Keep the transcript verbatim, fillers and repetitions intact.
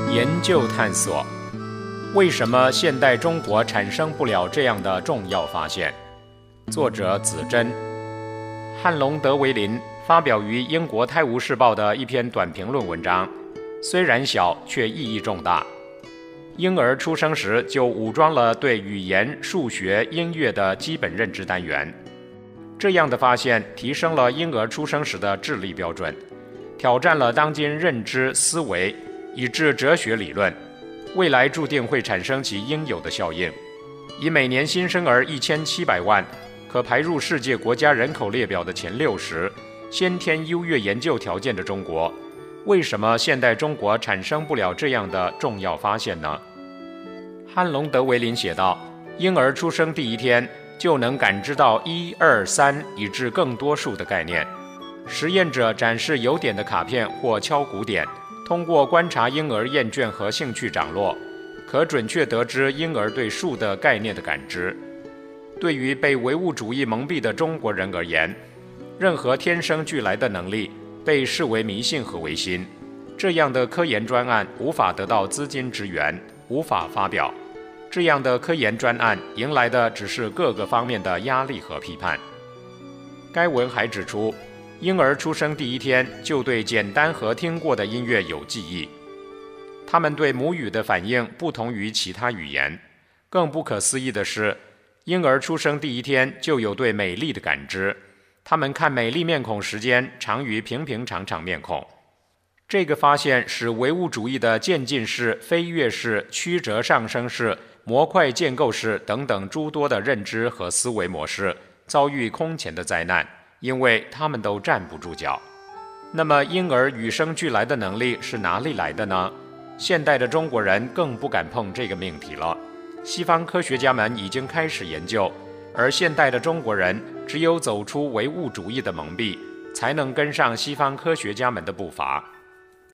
研究探索，为什么现代中国产生不了这样的重要发现？作者子珍。汉隆德维林发表于英国《泰晤士报》的一篇短评论文章，虽然小，却意义重大。婴儿出生时就武装了对语言、数学、音乐的基本认知单元。这样的发现提升了婴儿出生时的智力标准，挑战了当今认知思维以至哲学理论，未来注定会产生其应有的效应。以每年新生儿一千七百万，可排入世界国家人口列表的前六十，先天优越研究条件的中国，为什么现代中国产生不了这样的重要发现呢？汉隆德维林写道，婴儿出生第一天就能感知到一二三以至更多数的概念。实验者展示有点的卡片或敲鼓点，通过观察婴儿厌倦和兴趣涨落，可准确得知婴儿对数的概念的感知。对于被唯物主义蒙蔽的中国人而言，任何天生俱来的能力被视为迷信和唯心。这样的科研专案无法得到资金支援，无法发表。这样的科研专案迎来的只是各个方面的压力和批判。该文还指出，婴儿出生第一天就对简单和听过的音乐有记忆，他们对母语的反应不同于其他语言。更不可思议的是，婴儿出生第一天就有对美丽的感知，他们看美丽面孔时间长于平平常常面孔。这个发现使唯物主义的渐进式、飞跃式、曲折上升式、模块建构式等等诸多的认知和思维模式遭遇空前的灾难，因为他们都站不住脚。那么婴儿与生俱来的能力是哪里来的呢？现代的中国人更不敢碰这个命题了。西方科学家们已经开始研究，而现代的中国人只有走出唯物主义的蒙蔽，才能跟上西方科学家们的步伐。